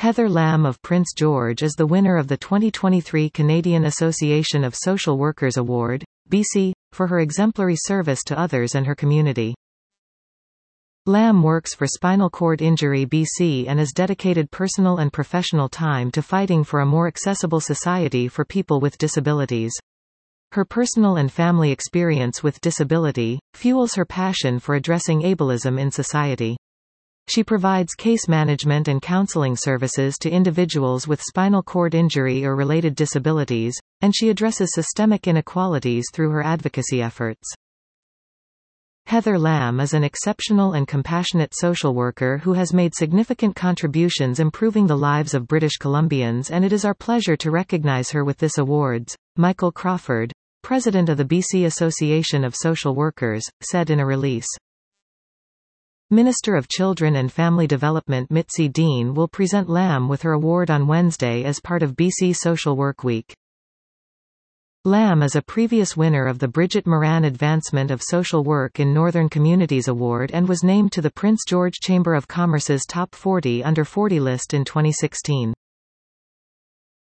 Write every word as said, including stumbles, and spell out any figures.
Heather Lamb of Prince George is the winner of the twenty twenty-three Canadian Association of Social Workers Award, B C, for her exemplary service to others and her community. Lamb works for Spinal Cord Injury B C and has dedicated personal and professional time to fighting for a more accessible society for people with disabilities. Her personal and family experience with disability fuels her passion for addressing ableism in society. She provides case management and counseling services to individuals with spinal cord injury or related disabilities, and she addresses systemic inequalities through her advocacy efforts. Heather Lamb is an exceptional and compassionate social worker who has made significant contributions improving the lives of British Columbians, and it is our pleasure to recognise her with this awards. Michael Crawford, president of the B C Association of Social Workers, said in a release. Minister of Children and Family Development Mitzi Dean will present Lamb with her award on Wednesday as part of B C Social Work Week. Lamb is a previous winner of the Bridget Moran Advancement of Social Work in Northern Communities Award and was named to the Prince George Chamber of Commerce's Top forty under forty list in twenty sixteen.